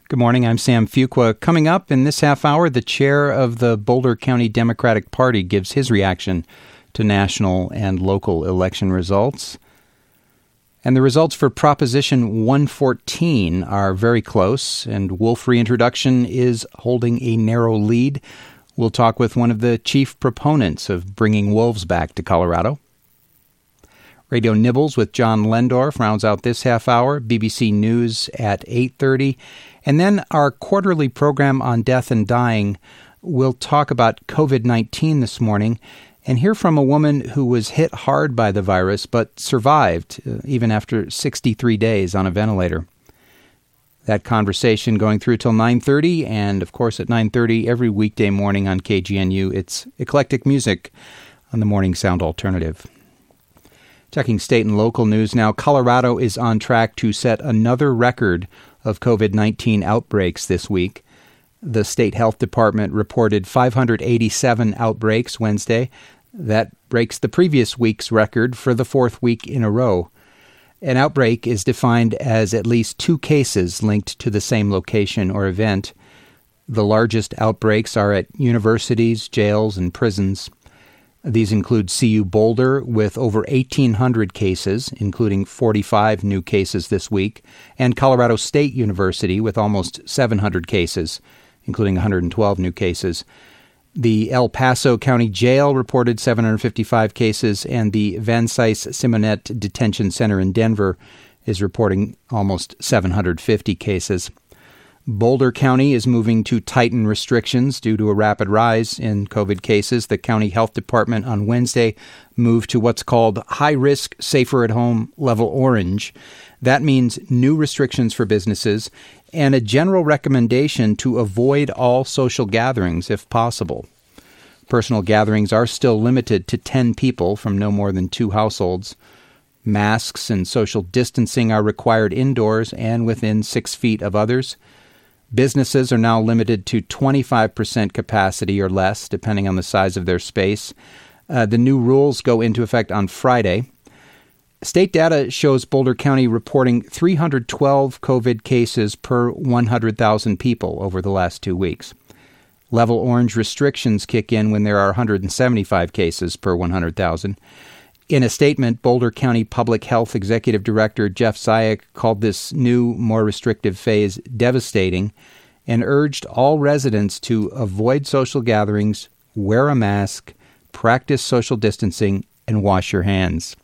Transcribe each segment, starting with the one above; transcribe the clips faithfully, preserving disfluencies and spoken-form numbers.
Good morning, I'm Sam Fuqua. Coming up in this half hour, the chair of the Boulder County Democratic Party gives his reaction to national and local election results. And the results for Proposition one fourteen are very close, and wolf reintroduction is holding a narrow lead. We'll talk with one of the chief proponents of bringing wolves back to Colorado. Radio Nibbles with John Lendorf rounds out this half hour, B B C News at eight thirty. And then our quarterly program on death and dying. We'll talk about covid nineteen this morning and hear from a woman who was hit hard by the virus but survived uh, even after sixty-three days on a ventilator. That conversation going through till nine thirty, and of course at nine thirty every weekday morning on K G N U, it's eclectic music on the Morning Sound Alternative. Checking state and local news now, Colorado is on track to set another record of covid nineteen outbreaks this week. The state health department reported five hundred eighty-seven outbreaks Wednesday. That breaks the previous week's record for the fourth week in a row. An outbreak is defined as at least two cases linked to the same location or event. The largest outbreaks are at universities, jails, and prisons. These include C U Boulder with over eighteen hundred cases, including forty-five new cases this week, and Colorado State University with almost seven hundred cases, including one hundred twelve new cases. The El Paso County Jail reported seven hundred fifty-five cases, and the Van Cise Simonet Detention Center in Denver is reporting almost seven hundred fifty cases. Boulder County is moving to tighten restrictions due to a rapid rise in COVID cases. The county health department on Wednesday moved to what's called high-risk, safer-at-home level orange. That means new restrictions for businesses and a general recommendation to avoid all social gatherings if possible. Personal gatherings are still limited to ten people from no more than two households. Masks and social distancing are required indoors and within six feet of others. Businesses are now limited to twenty-five percent capacity or less, depending on the size of their space. Uh, the new rules go into effect on Friday. State data shows Boulder County reporting three hundred twelve COVID cases per one hundred thousand people over the last two weeks. Level orange restrictions kick in when there are one hundred seventy-five cases per one hundred thousand. In a statement, Boulder County Public Health Executive Director Jeff Ziak called this new, more restrictive phase devastating and urged all residents to avoid social gatherings, wear a mask, practice social distancing, and wash your hands.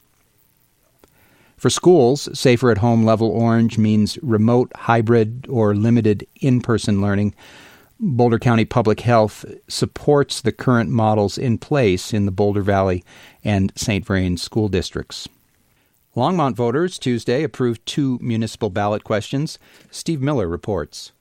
For schools, safer at home level orange means remote, hybrid, or limited in-person learning. Boulder County Public Health supports the current models in place in the Boulder Valley and Saint Vrain school districts. Longmont voters Tuesday approved two municipal ballot questions. Steve Miller reports.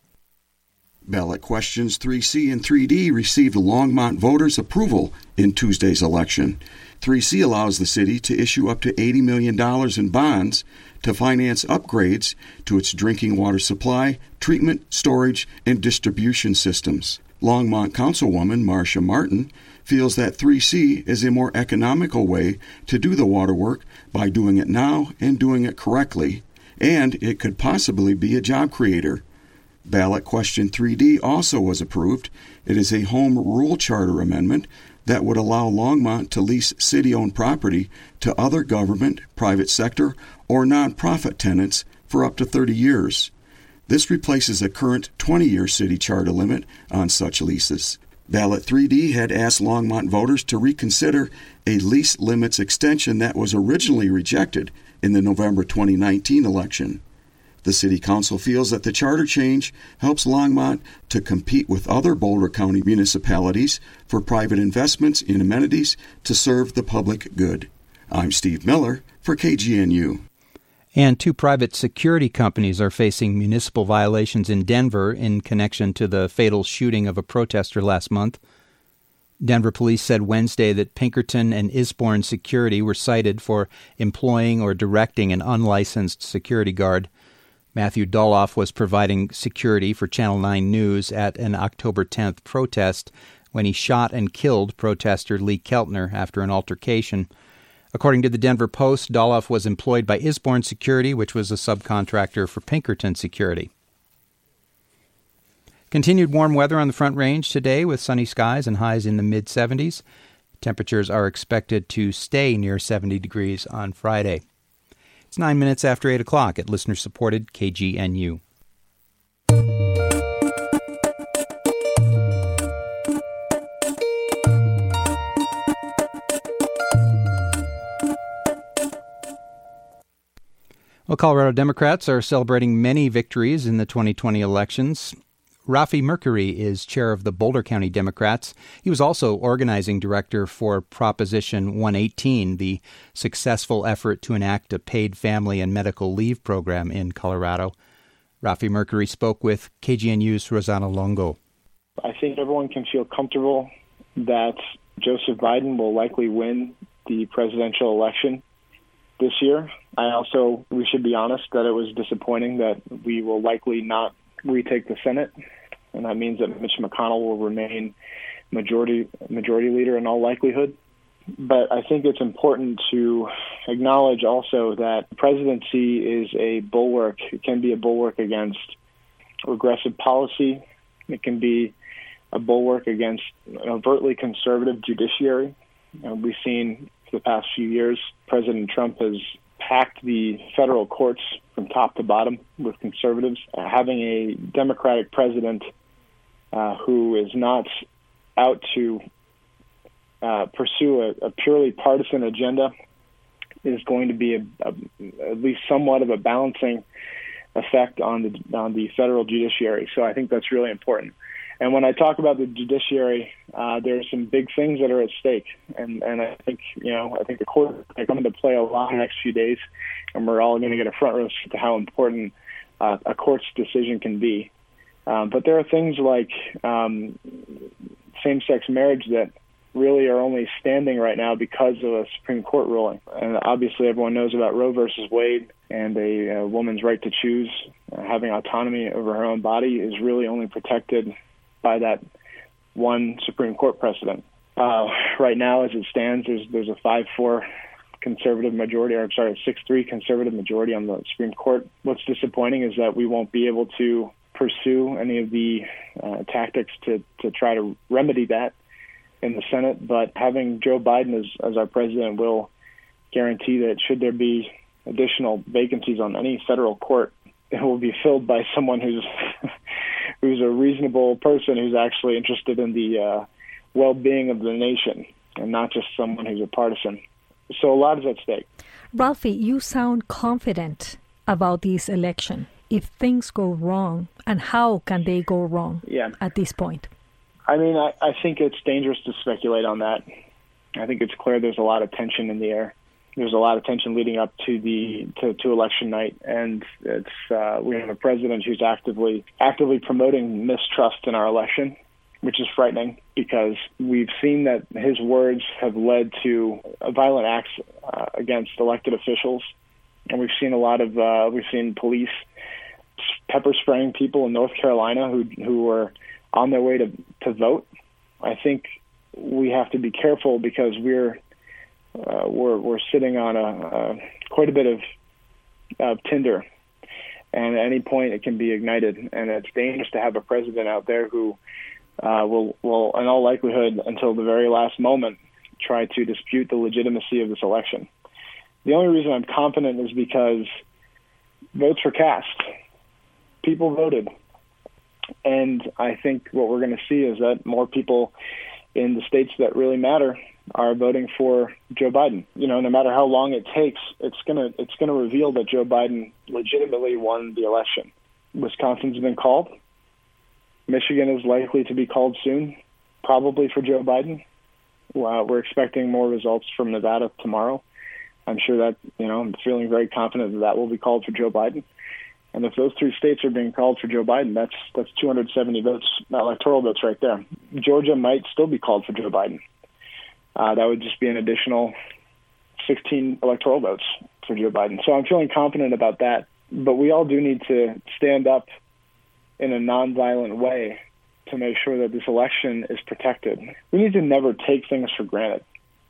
Ballot questions three C and three D received Longmont voters' approval in Tuesday's election. three C allows the city to issue up to eighty million dollars in bonds to finance upgrades to its drinking water supply, treatment, storage, and distribution systems. Longmont Councilwoman Marcia Martin feels that three C is a more economical way to do the water work by doing it now and doing it correctly, and it could possibly be a job creator. Ballot question three D also was approved. It is a home rule charter amendment that would allow Longmont to lease city-owned property to other government, private sector, or nonprofit tenants for up to thirty years. This replaces a current twenty-year city charter limit on such leases. Ballot three D had asked Longmont voters to reconsider a lease limits extension that was originally rejected in the November twenty nineteen election. The City Council feels that the charter change helps Longmont to compete with other Boulder County municipalities for private investments in amenities to serve the public good. I'm Steve Miller for K G N U. And two private security companies are facing municipal violations in Denver in connection to the fatal shooting of a protester last month. Denver police said Wednesday that Pinkerton and Isborn Security were cited for employing or directing an unlicensed security guard. Matthew Doloff was providing security for Channel nine News at an October tenth protest when he shot and killed protester Lee Keltner after an altercation. According to the Denver Post, Doloff was employed by Isborn Security, which was a subcontractor for Pinkerton Security. Continued warm weather on the Front Range today with sunny skies and highs in the mid seventies. Temperatures are expected to stay near seventy degrees on Friday. It's nine minutes after eight o'clock at listener-supported K G N U. Well, Colorado Democrats are celebrating many victories in the twenty twenty elections. Rafi Mercury is chair of the Boulder County Democrats. He was also organizing director for Proposition one eighteen, the successful effort to enact a paid family and medical leave program in Colorado. Rafi Mercury spoke with K G N U's Rosanna Longo. I think everyone can feel comfortable that Joseph Biden will likely win the presidential election this year. I also, we should be honest, that it was disappointing that we will likely not retake the Senate, and that means that Mitch McConnell will remain majority majority leader in all likelihood. But I think it's important to acknowledge also that the presidency is a bulwark. It can be a bulwark against regressive policy. It can be a bulwark against an overtly conservative judiciary. Uh, we've seen for the past few years, President Trump has packed the federal courts from top to bottom with conservatives. Uh, having a Democratic president uh, who is not out to uh, pursue a, a purely partisan agenda is going to be a, a, at least somewhat of a balancing effect on the on the federal judiciary. So I think that's really important. And when I talk about the judiciary, uh, there are some big things that are at stake, and and I think you know I think the court are coming to play a lot in the next few days, and we're all going to get a front row seat to how important uh, a court's decision can be. Um, but there are things like um, same-sex marriage that really are only standing right now because of a Supreme Court ruling. And obviously, everyone knows about Roe versus Wade and a, a woman's right to choose, uh, having autonomy over her own body is really only protected by that one Supreme Court precedent. Uh, right now, as it stands, there's there's a five four conservative majority, or I'm sorry, a six three conservative majority on the Supreme Court. What's disappointing is that we won't be able to pursue any of the uh, tactics to, to try to remedy that in the Senate, but having Joe Biden as, as our president will guarantee that should there be additional vacancies on any federal court, it will be filled by someone who's who's a reasonable person who's actually interested in the uh, well-being of the nation and not just someone who's a partisan. So a lot is at stake. Ralphie, you sound confident about this election. If things go wrong, and how can they go wrong yeah. at this point? I mean, I, I think it's dangerous to speculate on that. I think it's clear there's a lot of tension in the air. There's a lot of tension leading up to the to, to election night, and it's uh, we have a president who's actively actively promoting mistrust in our election, which is frightening because we've seen that his words have led to violent acts uh, against elected officials, and we've seen a lot of uh, we've seen police pepper spraying people in North Carolina who who were on their way to to vote. I think we have to be careful because we're Uh, we're we're sitting on a, a quite a bit of uh, tinder, and at any point it can be ignited. And it's dangerous to have a president out there who uh, will will, in all likelihood, until the very last moment, try to dispute the legitimacy of this election. The only reason I'm confident is because votes were cast, people voted, and I think what we're going to see is that more people in the states that really matter are voting for Joe Biden. You know, no matter how long it takes, it's gonna it's gonna reveal that Joe Biden legitimately won the election. Wisconsin's been called. Michigan is likely to be called soon, probably for Joe Biden. Uh, we're expecting more results from Nevada tomorrow. I'm sure that, you know, I'm feeling very confident that that will be called for Joe Biden. And if those three states are being called for Joe Biden, that's that's two hundred seventy votes, electoral votes right there. Georgia might still be called for Joe Biden. Uh, that would just be an additional sixteen electoral votes for Joe Biden. So I'm feeling confident about that. But we all do need to stand up in a nonviolent way to make sure that this election is protected. We need to never take things for granted,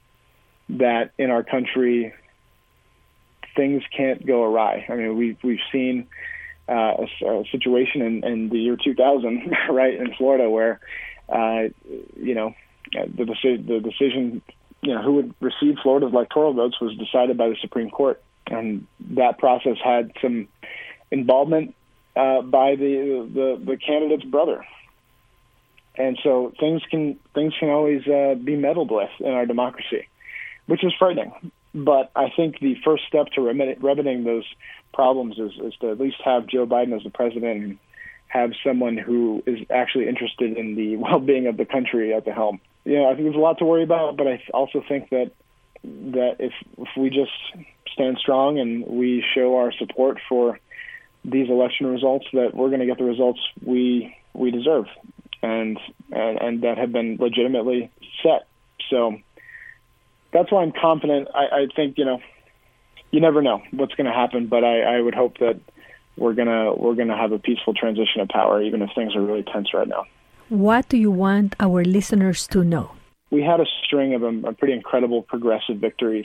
that in our country things can't go awry. I mean, we've, we've seen uh, a, a situation in, in the year two thousand, right, in Florida, where, uh, you know, the, deci- the decision, you know, who would receive Florida's electoral votes was decided by the Supreme Court. And that process had some involvement uh, by the, the, the candidate's brother. And so things can things can always uh, be meddled with in our democracy, which is frightening. But I think the first step to remedying those problems is, is to at least have Joe Biden as the president and have someone who is actually interested in the well-being of the country at the helm. You know, I think there's a lot to worry about, but I also think that that if if we just stand strong and we show our support for these election results, that we're going to get the results we we deserve, and and, and that have been legitimately set. So that's why I'm confident. I, I think, you know, you never know what's going to happen, but I, I would hope that we're gonna we're gonna have a peaceful transition of power, even if things are really tense right now. What do you want our listeners to know? We had a string of um, pretty incredible progressive victories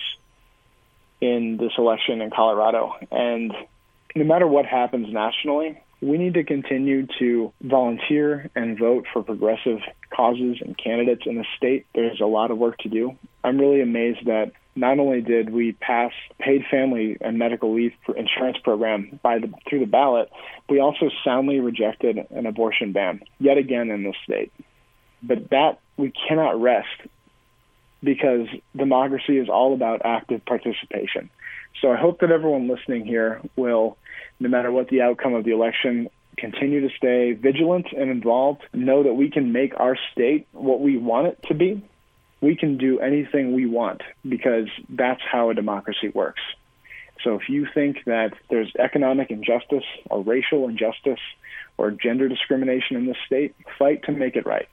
in this election in Colorado, and no matter what happens nationally, we need to continue to volunteer and vote for progressive causes and candidates in the state. There's a lot of work to do. I'm really amazed that not only did we pass paid family and medical leave insurance program by the, through the ballot, we also soundly rejected an abortion ban yet again in this state. But that we cannot rest, because democracy is all about active participation. So I hope that everyone listening here will, no matter what the outcome of the election, continue to stay vigilant and involved, know that we can make our state what we want it to be. We can do anything we want, because that's how a democracy works. So if you think that there's economic injustice or racial injustice or gender discrimination in this state, fight to make it right.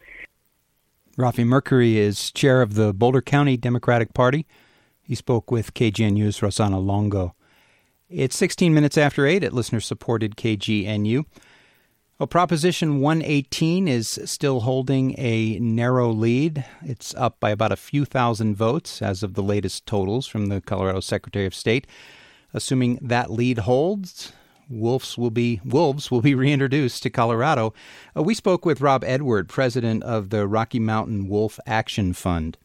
Rafi Mercury is chair of the Boulder County Democratic Party. He spoke with K G N U's Rosanna Longo. It's sixteen minutes after eight at listener-supported K G N U. Well, Proposition one eighteen is still holding a narrow lead. It's up by about a few thousand votes as of the latest totals from the Colorado Secretary of State. Assuming that lead holds, wolves will be wolves will be reintroduced to Colorado. Uh, we spoke with Rob Edward, president of the Rocky Mountain Wolf Action Fund.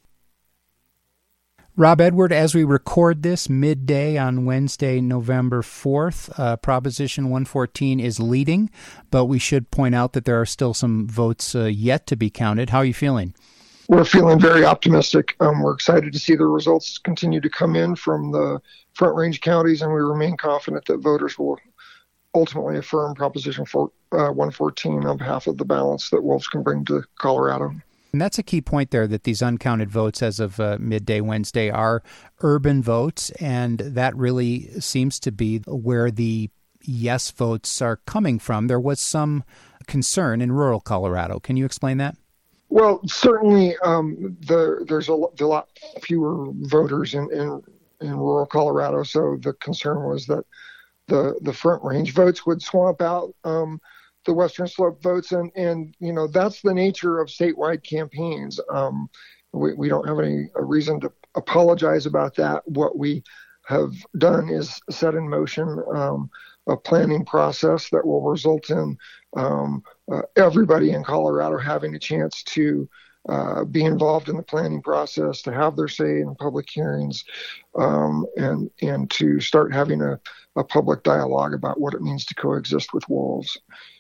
Rob Edward, as we record this midday on Wednesday, November fourth, uh, Proposition one fourteen is leading, but we should point out that there are still some votes uh, yet to be counted. How are you feeling? We're feeling very optimistic. Um, we're excited to see the results continue to come in from the Front Range counties, and we remain confident that voters will ultimately affirm Proposition one fourteen on behalf of the balance that wolves can bring to Colorado. And that's a key point there, that these uncounted votes as of uh, midday Wednesday are urban votes, and that really seems to be where the yes votes are coming from. There was some concern in rural Colorado. Can you explain that? Well, certainly um, the, there's a, a lot fewer voters in, in, in rural Colorado, so the concern was that the, the Front Range votes would swamp out um, the Western Slope votes, and, and you know that's the nature of statewide campaigns. Um, we, we don't have any a reason to apologize about that. What we have done is set in motion um, a planning process that will result in um, uh, everybody in Colorado having a chance to uh, be involved in the planning process, to have their say in public hearings, um, and and to start having a, a public dialogue about what it means to coexist with wolves.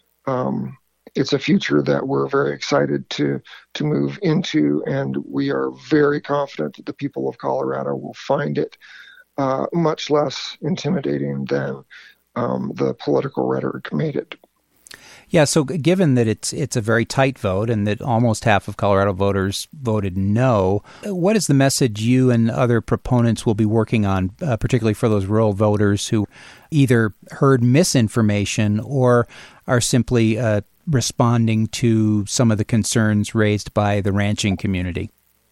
Um, it's a future that we're very excited to to move into, and we are very confident that the people of Colorado will find it uh, much less intimidating than um, the political rhetoric made it. Yeah, so given that it's it's a very tight vote and that almost half of Colorado voters voted no, what is the message you and other proponents will be working on, uh, particularly for those rural voters who either heard misinformation or are simply uh, responding to some of the concerns raised by the ranching community?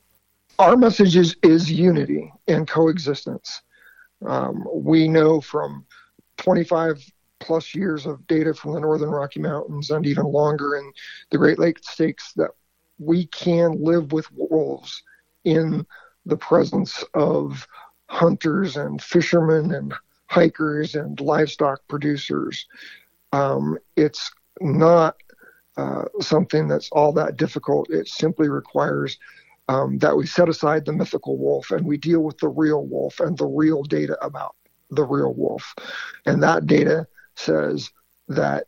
Our message is, is unity and coexistence. Um, we know from twenty-five plus years of data from the Northern Rocky Mountains and even longer in the Great Lakes Stakes that we can live with wolves in the presence of hunters and fishermen and hikers and livestock producers. Um, it's not uh, something that's all that difficult. It simply requires um, that we set aside the mythical wolf and we deal with the real wolf and the real data about the real wolf. And that data says that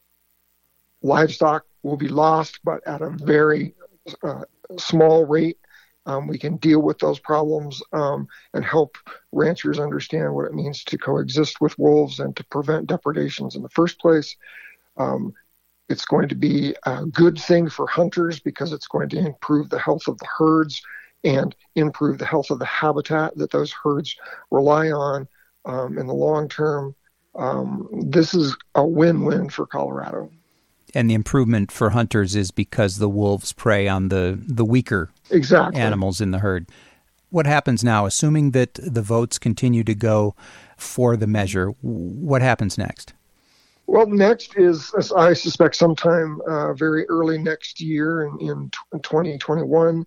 livestock will be lost, but at a very uh, small rate. Um, we can deal with those problems um, and help ranchers understand what it means to coexist with wolves and to prevent depredations in the first place. Um, it's going to be a good thing for hunters because it's going to improve the health of the herds and improve the health of the habitat that those herds rely on um, in the long term. Um, this is a win-win for Colorado. And the improvement for hunters is because the wolves prey on the, the weaker exactly. animals in the herd. What happens now, assuming that the votes continue to go for the measure, what happens next? Well, next is, I suspect, sometime uh, very early next year in, in twenty twenty-one,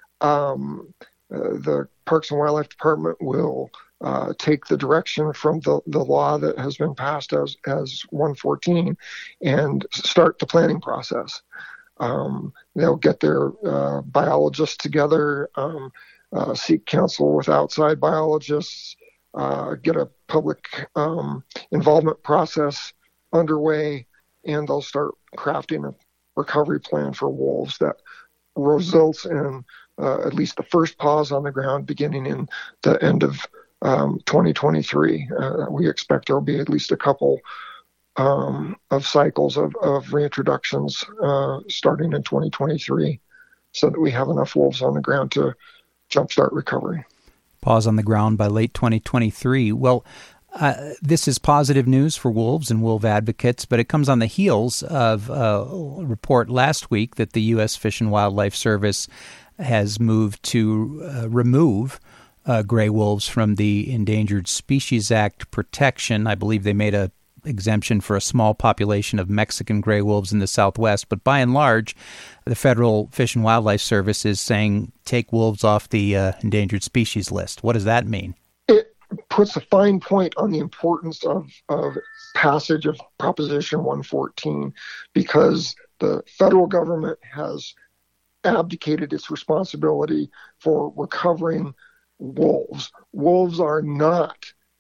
um, uh, the Parks and Wildlife Department will Uh, take the direction from the, the law that has been passed as, as one fourteen and start the planning process. Um, they'll get their uh, biologists together, um, uh, seek counsel with outside biologists, uh, get a public um, involvement process underway, and they'll start crafting a recovery plan for wolves that results in uh, at least the first pause on the ground beginning in the end of Um, twenty twenty-three. Uh, we expect there will be at least a couple um, of cycles of, of reintroductions uh, starting in twenty twenty-three so that we have enough wolves on the ground to jumpstart recovery. Pause on the ground by late twenty twenty-three. Well, uh, this is positive news for wolves and wolf advocates, but it comes on the heels of a report last week that the U S Fish and Wildlife Service has moved to uh, remove Uh, gray wolves from the Endangered Species Act protection. I believe they made a exemption for a small population of Mexican gray wolves in the Southwest. But by and large, the Federal Fish and Wildlife Service is saying take wolves off the uh, endangered species list. What does that mean? It puts a fine point on the importance of, of passage of Proposition one fourteen because the federal government has abdicated its responsibility for recovering wolves. Wolves are not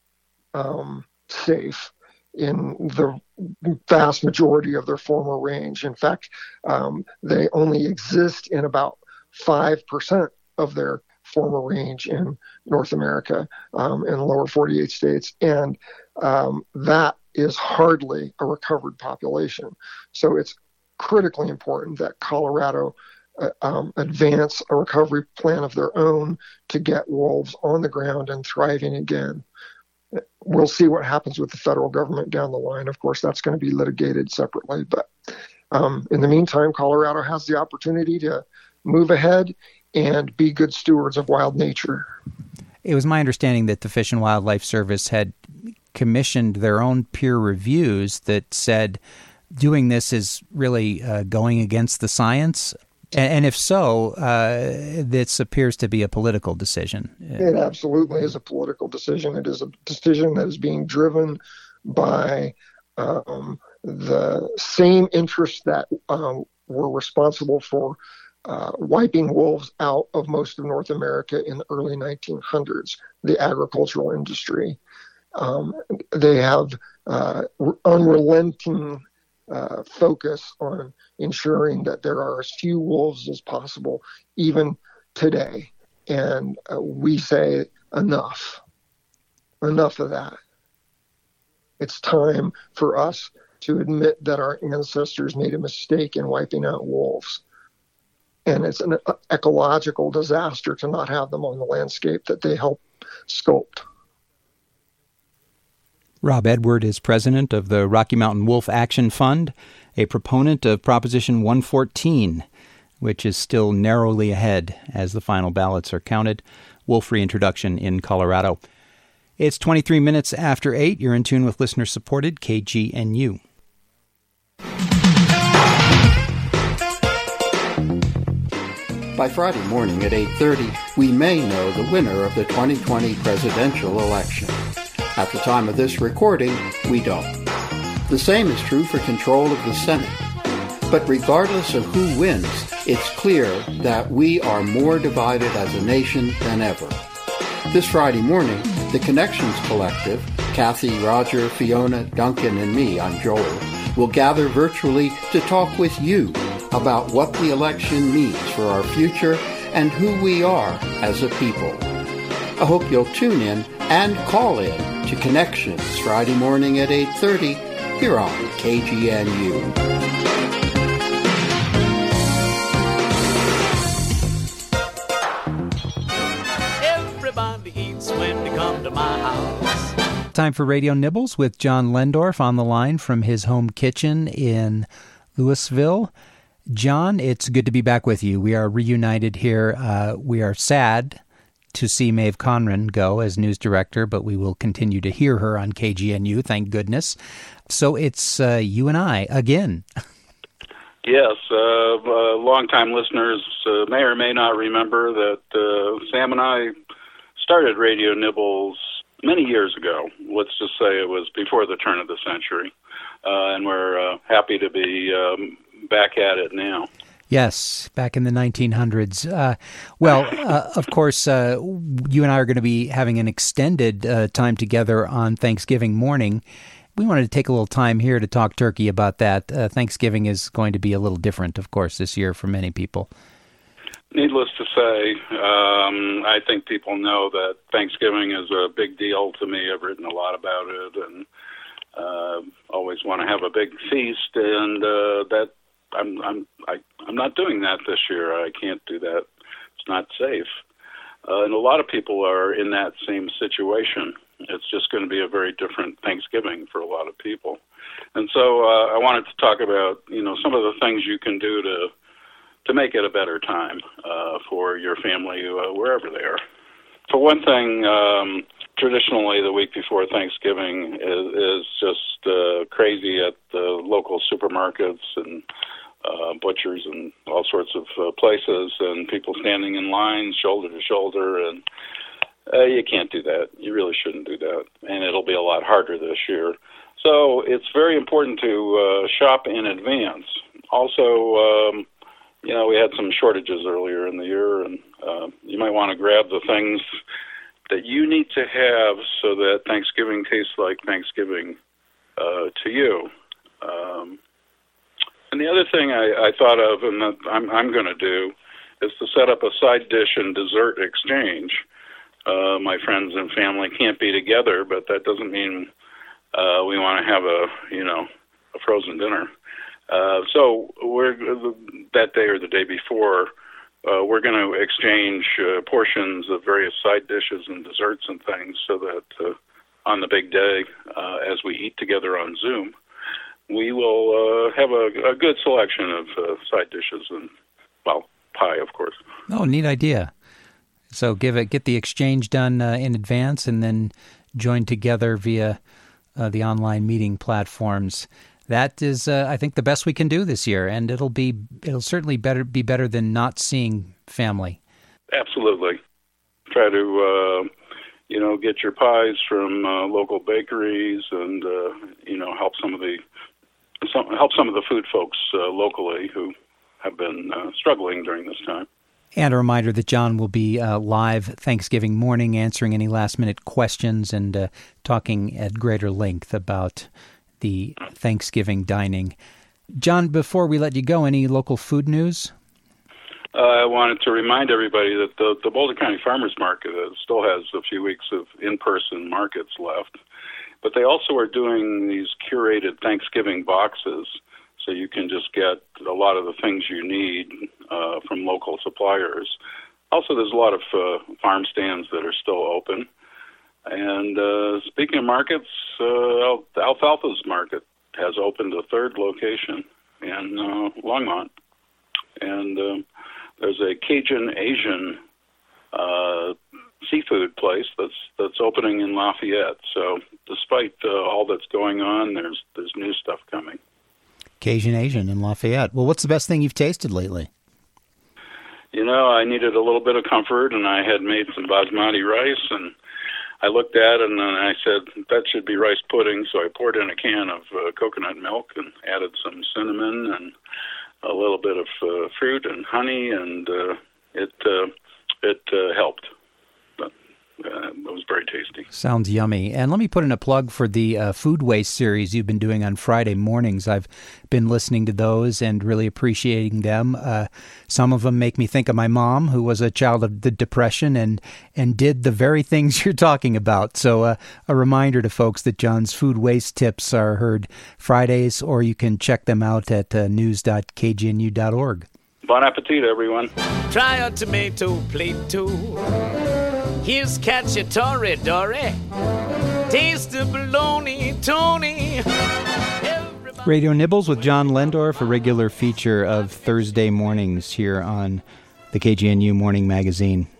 um, safe in the vast majority of their former range. In fact, um, they only exist in about five percent of their former range in North America, um, in the lower forty-eight states. And um, that is hardly a recovered population. So it's critically important that Colorado Uh, um, advance a recovery plan of their own to get wolves on the ground and thriving again. We'll see what happens with the federal government down the line. Of course, that's going to be litigated separately. But um, in the meantime, Colorado has the opportunity to move ahead and be good stewards of wild nature. It was my understanding that the Fish and Wildlife Service had commissioned their own peer reviews that said doing this is really uh, going against the science. And if so, uh, this appears to be a political decision. It absolutely is a political decision. It is a decision that is being driven by um, the same interests that um, were responsible for uh, wiping wolves out of most of North America in the early nineteen hundreds, the agricultural industry. Um, they have uh, unrelenting Uh, focus on ensuring that there are as few wolves as possible, even today. And uh, we say enough, enough of that. It's time for us to admit that our ancestors made a mistake in wiping out wolves. And it's an ecological disaster to not have them on the landscape that they helped sculpt. Rob Edward is president of the Rocky Mountain Wolf Action Fund, a proponent of Proposition one fourteen, which is still narrowly ahead as the final ballots are counted. Wolf reintroduction in Colorado. It's twenty-three minutes after eight. You're in tune with listener-supported K G N U. By Friday morning at eight thirty, we may know the winner of the twenty twenty presidential election. At the time of this recording, we don't. The same is true for control of the Senate. But regardless of who wins, it's clear that we are more divided as a nation than ever. This Friday morning, the Connections Collective, Kathy, Roger, Fiona, Duncan, and me, I'm Joel, will gather virtually to talk with you about what the election means for our future and who we are as a people. I hope you'll tune in and call in to Connections Friday morning at eight thirty here on K G N U. Everybody eats when they come to my house. Time for Radio Nibbles with John Lendorf on the line from his home kitchen in Louisville. John, it's good to be back with you. We are reunited here. Uh, we are sad to see Maeve Conran go as news director, but we will continue to hear her on K G N U, thank goodness. So it's uh, you and I again. Yes, uh, uh, longtime listeners uh, may or may not remember that uh, Sam and I started Radio Nibbles many years ago. Let's just say it was before the turn of the century, uh, and we're uh, happy to be um, back at it now. Yes, back in the nineteen hundreds. Uh, well, uh, of course, uh, you and I are going to be having an extended uh, time together on Thanksgiving morning. We wanted to take a little time here to talk turkey about that. Uh, Thanksgiving is going to be a little different, of course, this year for many people. Needless to say, um, I think people know that Thanksgiving is a big deal to me. I've written a lot about it and uh, always want to have a big feast, and uh, that I'm I'm I, I'm not doing that this year. I can't do that. It's not safe. Uh, and a lot of people are in that same situation. It's just going to be a very different Thanksgiving for a lot of people. And so uh, I wanted to talk about, you know, some of the things you can do to to make it a better time uh, for your family, uh, wherever they are. For one thing, um, traditionally the week before Thanksgiving is, is just uh, crazy at the local supermarkets and uh, butchers and all sorts of uh, places, and people standing in lines shoulder to shoulder, and uh, you can't do that. You really shouldn't do that, and it'll be a lot harder this year. So it's very important to uh, shop in advance. Also, um, you know, we had some shortages earlier in the year, and uh, you might want to grab the things that you need to have so that Thanksgiving tastes like Thanksgiving uh, to you. Um, and the other thing I, I thought of, and that I'm, I'm going to do, is to set up a side dish and dessert exchange. Uh, my friends and family can't be together, but that doesn't mean uh, we want to have a, you know, a frozen dinner. Uh, so we're that day or the day before, uh, we're going to exchange uh, portions of various side dishes and desserts and things, so that uh, on the big day, uh, as we eat together on Zoom, we will uh, have a, a good selection of uh, side dishes and, well, pie, of course. Oh, neat idea. So give it, get the exchange done uh, in advance, and then join together via uh, the online meeting platforms. That is, uh, I think, the best we can do this year, and it'll be it'll certainly better be better than not seeing family. Absolutely. Try to, uh, you know, get your pies from uh, local bakeries, and uh, you know, help some of the some, help some of the food folks uh, locally who have been uh, struggling during this time. And a reminder that John will be uh, live Thanksgiving morning, answering any last-minute questions and uh, talking at greater length about the Thanksgiving dining. John, before we let you go, any local food news? Uh, I wanted to remind everybody that the, the Boulder County Farmers Market uh, still has a few weeks of in-person markets left, but they also are doing these curated Thanksgiving boxes, so you can just get a lot of the things you need uh, from local suppliers. Also, there's a lot of uh, farm stands that are still open. And uh, speaking of markets, uh, Alfalfa's Market has opened a third location in uh, Longmont. And um, there's a Cajun Asian uh, seafood place that's that's opening in Lafayette. So despite uh, all that's going on, there's there's new stuff coming. Cajun Asian in Lafayette. Well, what's the best thing you've tasted lately? You know, I needed a little bit of comfort, and I had made some basmati rice, and I looked at it and I said, that should be rice pudding. So I poured in a can of uh, coconut milk and added some cinnamon and a little bit of uh, fruit and honey, and uh, it uh, it uh, helped. But uh, it was very tasty. Sounds yummy. And let me put in a plug for the uh, food waste series you've been doing on Friday mornings. I've been listening to those and really appreciating them. Uh, some of them make me think of my mom, who was a child of the Depression and, and did the very things you're talking about. So uh, a reminder to folks that John's food waste tips are heard Fridays, or you can check them out at uh, news dot k g n u dot org. Bon appetit, everyone. Try a tomato plate too. Here's cacciatore Dory. Taste the bologna, Tony. Everybody... Radio Nibbles with John Lendorf, a regular feature of Thursday mornings here on the K G N U Morning Magazine.